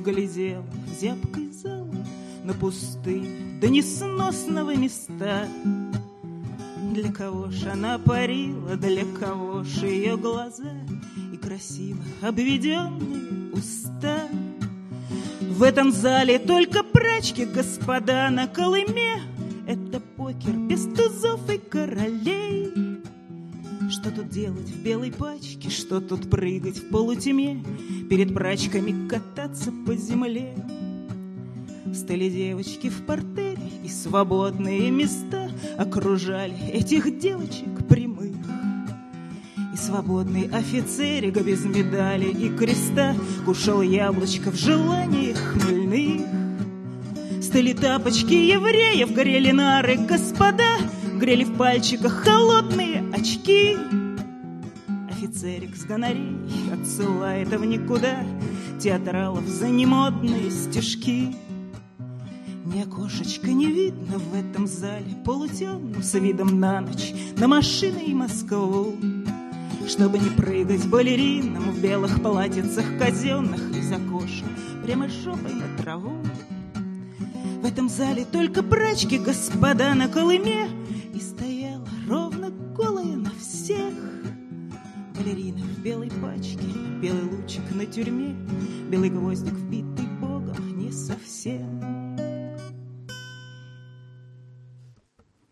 глядел в зябкой зал на пустые да несносного места. Для кого ж она парила, для кого ж ее глаза и красиво обведенные уста? В этом зале только прачки, господа, на Колыме. Это покер без тузов и королей. Что тут делать в белой пачке, что тут прыгать в полутьме, перед прачками кататься по земле? Стали девочки в портере, и свободные места окружали этих девочек прямых. И свободный офицерик без медали и креста кушал яблочко в желаниях хмельных. Стыли тапочки евреев, грели нары господа, грели в пальчиках холодные очки. Офицерик с гонорей отсылает в никуда театралов за немодные стишки. Ни окошечка не видно в этом зале полутемном, с видом на ночь на машины и Москву. Чтобы не прыгать балеринам в белых платьицах казенных из окошек прямо жопой на траву. В этом зале только прачки, господа, на Колыме, и стояла ровно голая на всех балерина в белой пачке, белый лучик на тюрьме, белый гвоздик, вбитый Богом не совсем.